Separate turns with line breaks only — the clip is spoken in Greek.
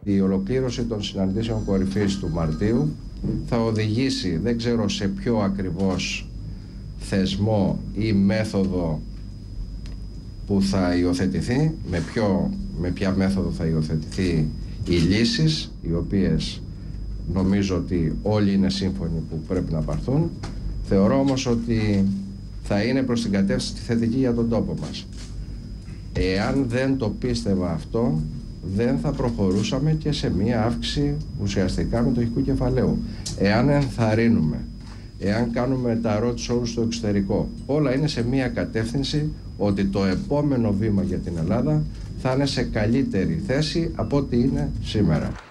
Η ολοκλήρωση των συναντήσεων κορυφής του Μαρτίου θα οδηγήσει, δεν ξέρω σε ποιο ακριβώς θεσμό ή μέθοδο που θα υιοθετηθεί, με ποια μέθοδο θα υιοθετηθεί οι λύσεις, οι οποίες νομίζω ότι όλοι είναι σύμφωνοι που πρέπει να πάρθουν. Θεωρώ όμως ότι θα είναι προς την κατεύθυνση τη θετική για τον τόπο μας. Εάν δεν το πίστευα αυτό, δεν θα προχωρούσαμε και σε μία αύξηση ουσιαστικά μετοχικού κεφαλαίου. Εάν ενθαρρύνουμε, εάν κάνουμε τα roadshow στο εξωτερικό, όλα είναι σε μία κατεύθυνση ότι το επόμενο βήμα για την Ελλάδα θα είναι σε καλύτερη θέση από ό,τι είναι σήμερα.